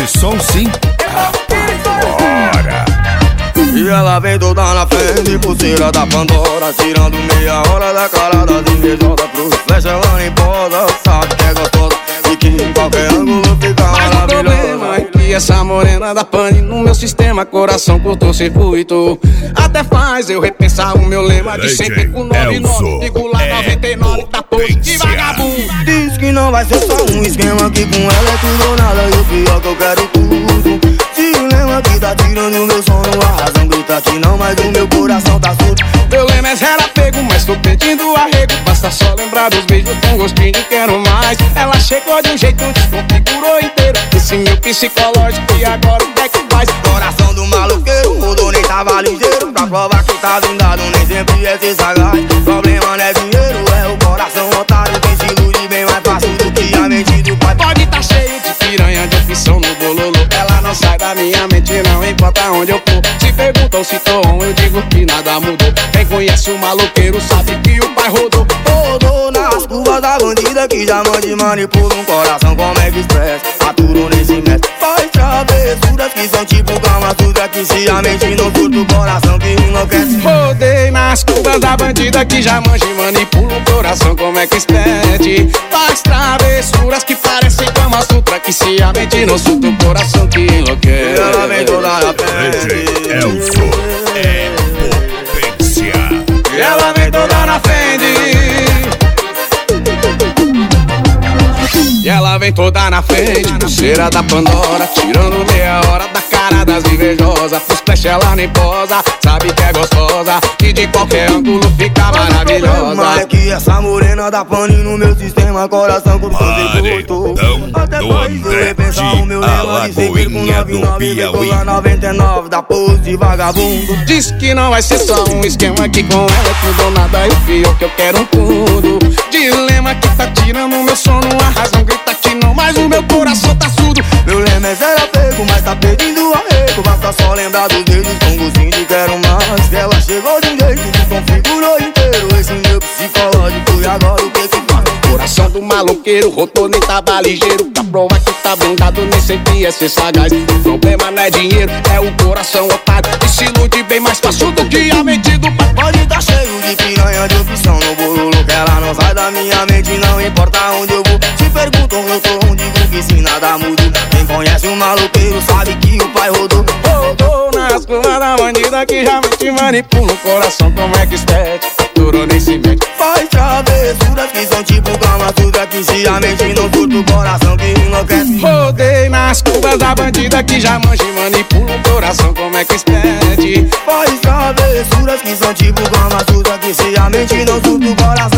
Esse som sim. Bora. E ela vem toda na frente, pulseira da Pandora, tirando meia hora da cara das invejosas. Pro flecha ela nem posa, sabe que é gostosa e que em qualquer ângulo fica maravilhosa. Mas o problema é que essa morena da pane no meu sistema, coração curto-circuito. Até faz eu repensar o meu lema de sempre com 99, digo lá 99, tá pose de vagabundo. Diz que não vai ser só um esquema, que com ela é tudo ou nada, e o pior que eu quero tudo. Dilema que tá tirando meu sono, a razão grita que não, mas o meu coração tá surdo. Meu lema é zero apego, mas tô pedindo arrego. Basta só lembrar dos beijos com gostinho de quero mais. Ela chegou de um jeito, desconfigurou inteiro esse meu psicológico, e agora o que é que faz? Coração do maloqueiro, rodou nem tava ligeiro. Pra provar que tá blindado, nem sempre é ser sagaz. Problema não é dinheiro, é o coração otário. Tem se ilude bem mais fácil do que a mente do pai. Pode tá cheio de piranha, de opção no bololô. Ela não sai da minha mente, não importa onde eu for. Se perguntam se tô on, eu digo que nada mudou. Quem conhece o maloqueiro sabe que o pai rodou. Rodou nas curvas da bandida que já mande manipula um coração como é que expressa. Aturou nesse mestre, faz travessuras que são tipo Kama Sutra, que se a mente não surta o coração que enlouquece. Rodei nas curvas da bandida que já manja e manipula o coração como é que expede. Faz travessuras que parecem Kama Sutra, que se a mente não surta o coração que enlouquece. Ela vem toda na frente, Elso é potência. Ela vem toda na frente. E ela vem toda na frente, pulseira da Pandora, tirando meia hora da cara das invejosas. Pro splash ela nem posa, sabe que é gostosa e de qualquer ângulo fica maravilhosa. Mas é que essa morena da pane no meu sistema, coração com circuito. Até faz eu repensar o meu lema de sempre com 99, lá 99, da pose de vagabundo. Diz que não vai ser só um esquema, que com ela é tudo ou nada, e o pior que eu quero tudo. Dilema que tá tirando meu sono, a razão grita que não, mas o meu coração tá surdo. Meu lema é zero apego, mas tá pedindo arrego. Basta só lembrar dos dedos com gostinho de quero mais. Ela chegou de um jeito, desconfigurou inteiro esse meu psicológico, e agora o que que faz? Coração do maloqueiro, rodou nem tava ligeiro. Pra provar que tá blindado, nem sempre é ser sagaz. O problema não é dinheiro, é o coração otário, que se ilude bem mais fácil do que a mente do pai. Pode tá cheio de piranha, de opção no bololo, que ela não sai da minha mente, não importa onde eu vou. Se perguntam eu tô onde, digo que se nada muda. Quem conhece o maloqueiro sabe que o pai rodou. Rodou nas curvas da bandida que já te manipula o coração como é que expede. Aturou nem se mete. Faz travessuras que são tipo Kama Sutra, que se a mente não surta o coração que enlouquece. Rodei nas curvas da bandida que já manja e manipula o coração como é que expede. Faz travessuras que são tipo Kama Sutra, que se a mente não surta o coração